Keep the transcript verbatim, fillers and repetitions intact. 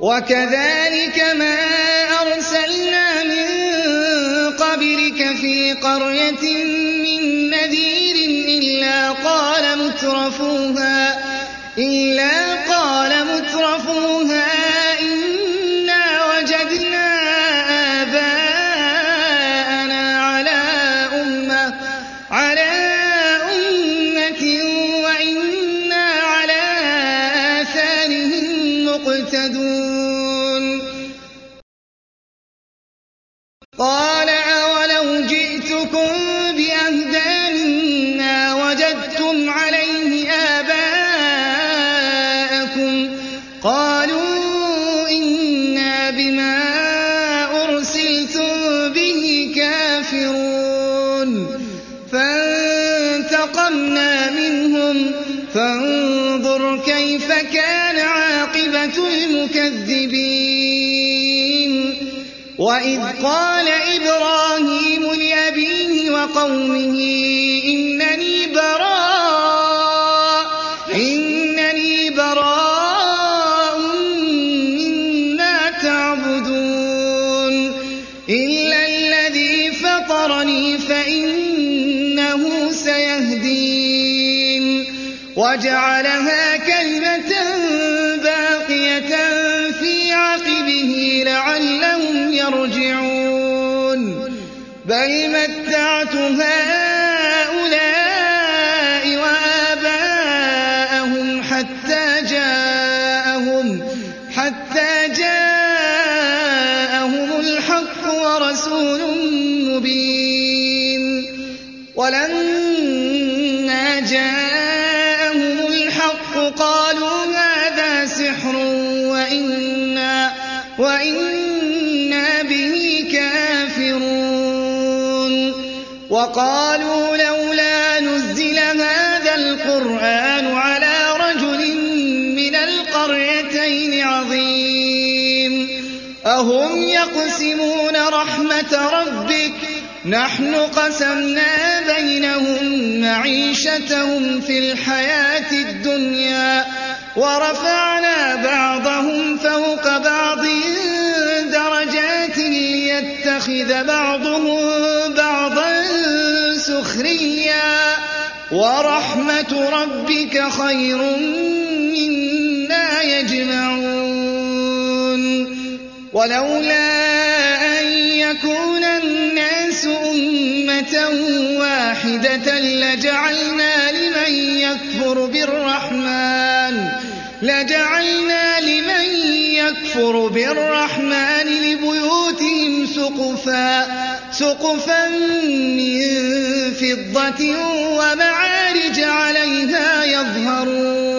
وكذلك ما أرسلنا من قبلك في قرية من نذير إلا قال مترفوها إلا قال مترفوها إنا وجدنا آباءنا على أمة على أمة وإنا على آثارهم مقتدون قال أولو جئتكم بأهدى مما وجدتم عليه آباءكم قالوا إنا بما أرسلتم به كافرون فانتقمنا منهم فانظر كيف كان عاقبة المكذبين وإذ قال إبراهيم لأبيه وقومه إنني براء إنني براء مما تعبدون إلا الذي فطرني فإنه سيهدين وجعلها كلمة باقية في عقبه لعلهم يرجعون بل متعت هؤلاء وآباءهم حتى جاءهم حتى جاءهم الحق ورسول مبين ولما جاءهم الحق قالوا هذا سحر وإنا وإنا به كافرون وقالوا لولا نزل هذا القرآن على رجل من القريتين عظيم أهم يقسمون رحمة ربك نحن قسمنا بينهم معيشتهم في الحياة الدنيا ورفعنا بعضهم فوق بعض درجات ليتخذ بعضهم بعضا سخريا ورحمة ربك خير مما يجمعون ولولا أن يكون الناس أمة واحدة لجعلنا لمن يكفر بالرحمن لجعلنا لمن يكفر بالرحمن لبيوتهم سقفا سقفا من فضة ومعارج عليها يظهرون